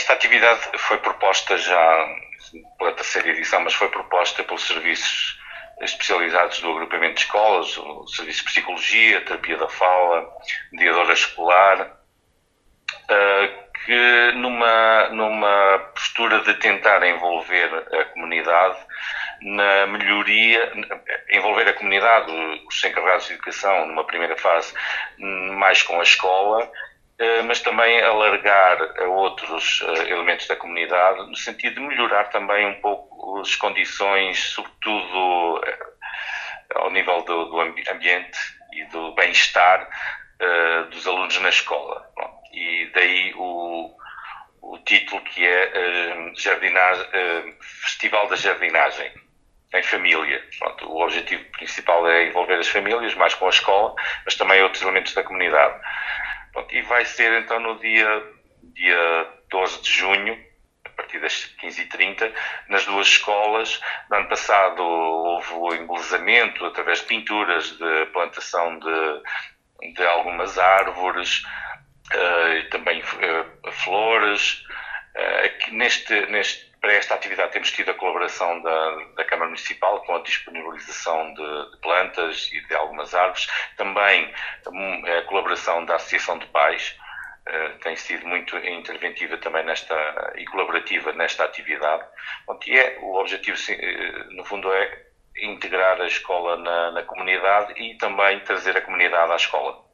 Esta atividade foi proposta já pela terceira edição, mas foi proposta pelos serviços especializados do agrupamento de escolas, o Serviço de Psicologia, Terapia da Fala, Mediadora Escolar, que numa postura de tentar envolver a comunidade na melhoria, envolver a comunidade, os encarregados de educação, numa primeira fase, mais com a escola, mas também alargar a outros elementos da comunidade, no sentido de melhorar também um pouco as condições, sobretudo ao nível do ambiente e do bem-estar dos alunos na escola. E daí o título, que é Festival da Jardinagem em Família. Pronto, o objetivo principal é envolver as famílias, mais com a escola, mas também outros elementos da comunidade. Pronto, e vai ser então no dia 12 de junho, a partir das 15h30, nas duas escolas. No ano passado houve o embelezamento através de pinturas, de plantação de algumas árvores, e também flores. Para esta atividade temos tido a colaboração da Câmara Municipal, com a disponibilização de plantas e de algumas árvores. Também a colaboração da Associação de Pais tem sido muito interventiva também e colaborativa nesta atividade. E o objetivo, no fundo, é integrar a escola na comunidade e também trazer a comunidade à escola.